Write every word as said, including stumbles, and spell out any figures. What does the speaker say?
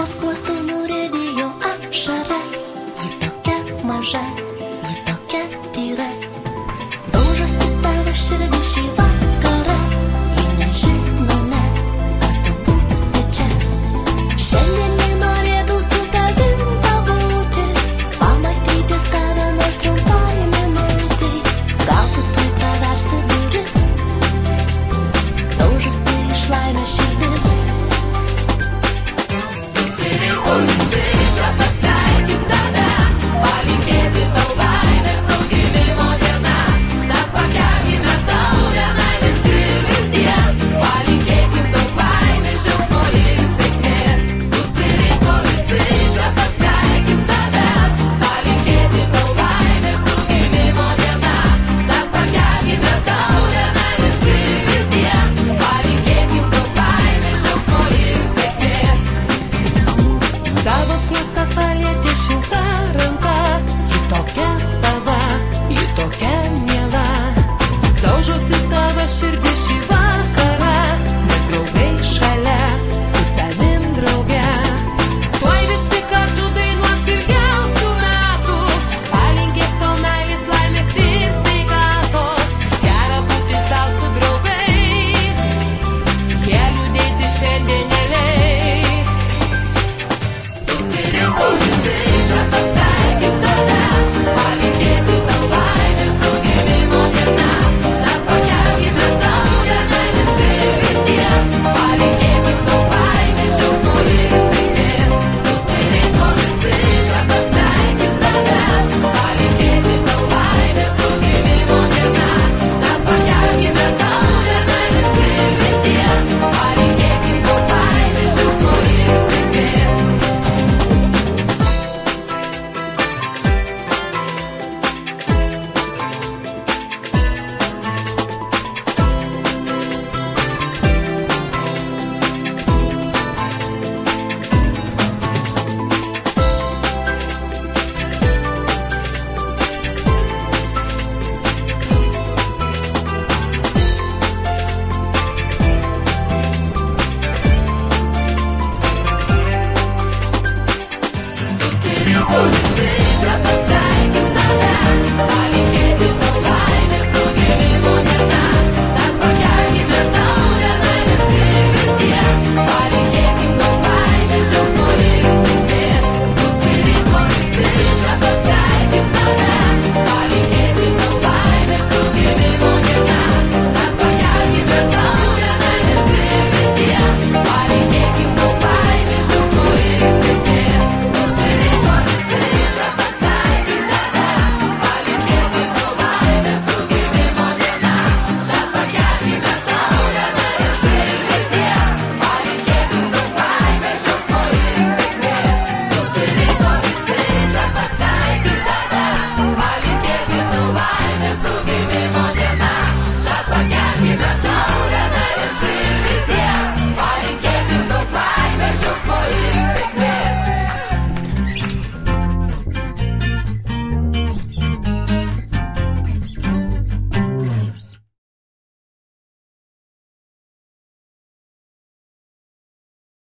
Jos skruostai nurėdėjo ašara. Ji tokia maža, ji tokia tyra. Daužosi tavo širdį šį vakarą. Ji nežino net, ar tu būsi čia. Šiandien ji norėtų su tavim pabūti, pamatyti tave nors trumpai minutei. Gal tu tuoj praversi duris, daužosi iš laimės širdis. Susirinko visi.